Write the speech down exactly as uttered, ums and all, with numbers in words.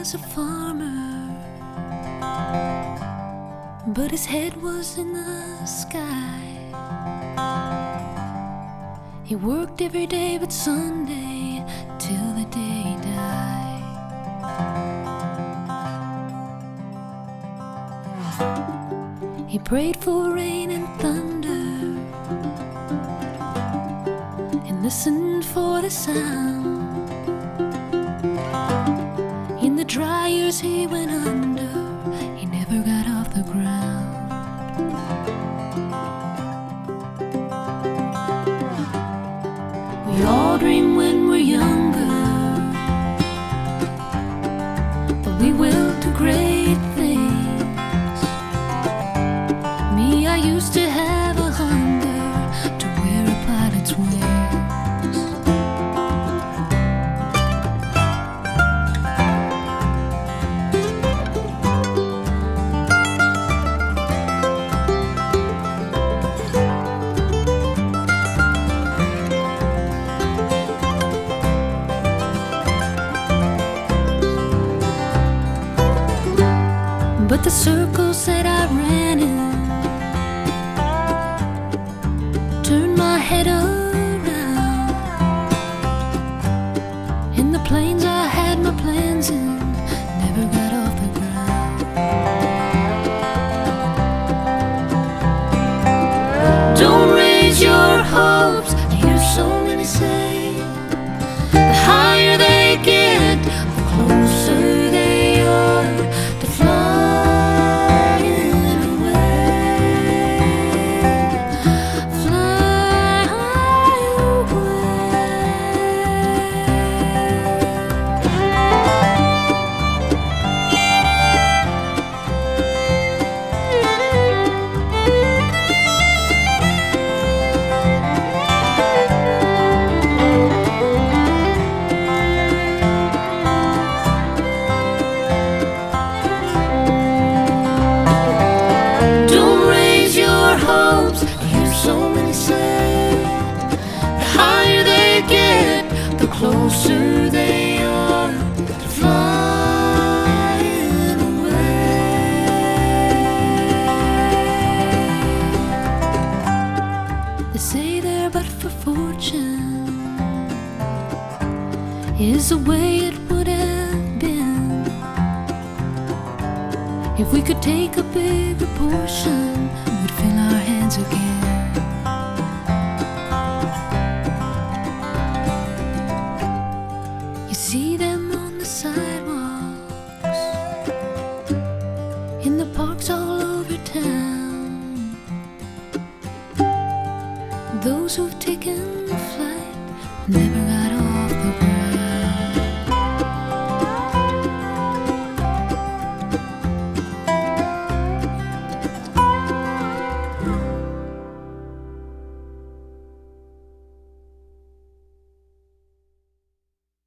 was a farmer, but his head was in the sky. He worked every day but Sunday till the day he died. He prayed for rain and thunder and listened for the sound. In the dry years he went under, he never got off the ground. We all dream when we're younger that we will do great things. Me, I used to have a hunger to wear a pilot's wings. But the circles that I ran in turned my head around. In the planes I had my plans in, never got off the ground. Don't raise your hopes, I hear so many say. The higher they get, the closer they are to fly. The closer they are to flying away. They say they're but for fortune is the way it would have been if we could take a bigger portion, we'd fill our hands again. See them on the sidewalks, in the parks all over town. Those who've taken flight never got